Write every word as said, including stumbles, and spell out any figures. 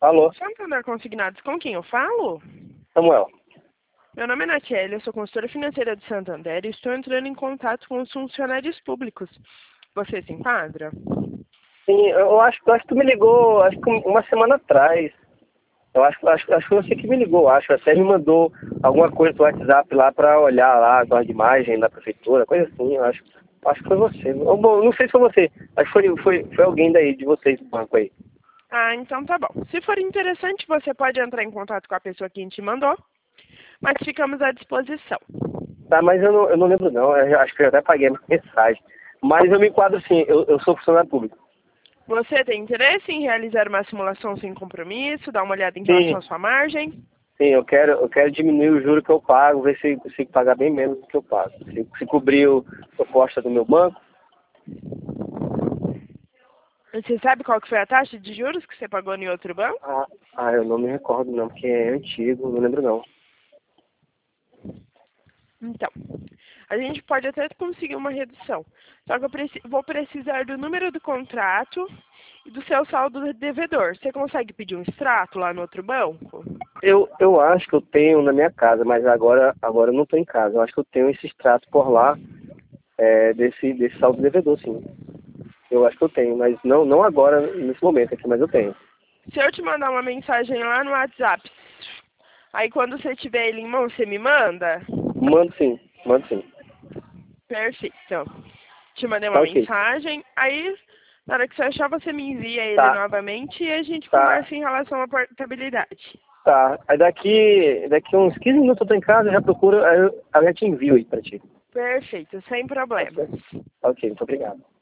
Alô? Santander Consignados, com quem eu falo? Samuel. Meu nome é Natiele, eu sou consultora financeira de Santander e estou entrando em contato com os funcionários públicos. Você se enquadra? Sim, eu acho, eu acho que tu me ligou, acho que uma semana atrás. Eu acho, acho, acho que foi você que me ligou, acho. Até me mandou alguma coisa do WhatsApp lá para olhar lá as imagens da prefeitura, coisa assim, eu acho. Acho que foi você. Ou, bom, não sei se foi você. Acho que foi, foi, foi alguém daí, de vocês do banco aí. Ah, então tá bom. Se for interessante, você pode entrar em contato com a pessoa que te mandou, mas ficamos à disposição. Tá, mas eu não, eu não lembro não. Eu acho que eu até paguei a mensagem. Mas eu me enquadro sim, eu, eu sou funcionário público. Você tem interesse em realizar uma simulação sem compromisso, dar uma olhada em relação Sim, à sua margem? sim, eu quero, eu quero diminuir o juro que eu pago, ver se consigo pagar bem menos do que eu pago. Se, se cobrir o proposta do meu banco. Você sabe qual que foi a taxa de juros que você pagou em outro banco? Ah, ah, eu não me recordo não, porque é antigo, não lembro não. Então, a gente pode até conseguir uma redução. Só que eu preci- vou precisar do número do contrato e do seu saldo devedor. Você consegue pedir um extrato lá no outro banco? Eu, eu acho que eu tenho na minha casa, mas agora, agora eu não estou em casa. Eu acho que eu tenho esse extrato por lá, é, desse, desse saldo devedor, sim. Eu acho que eu tenho, mas não, não agora, nesse momento aqui, mas eu tenho. Se eu te mandar uma mensagem lá no WhatsApp, aí quando você tiver ele em mão, você me manda? Mando sim, mando sim. Perfeito. Então, te mandei Tá uma ok. mensagem, aí na hora que você achar, você me envia ele Tá, novamente e a gente tá, conversa em relação à portabilidade. tá. Aí daqui, daqui uns quinze minutos eu tô em casa, eu já procuro, aí eu, aí eu já te envio aí pra ti. Perfeito, sem Ok, problemas. ok, muito obrigado.